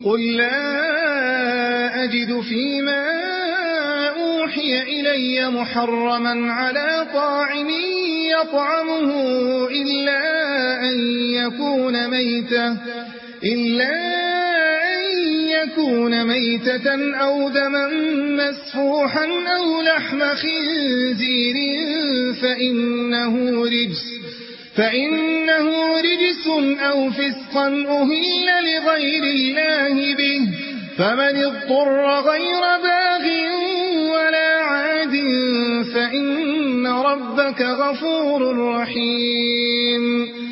قل لا أجد فيما أوحي إلي محرما على طاعم يطعمه إلا أن يكون ميتة أو دما مسفوحا أو لحم خنزير فإنه رجس أو فسقا أهل لغير الله به، فمن اضطر غير باغ ولا عاد فإن ربك غفور رحيم.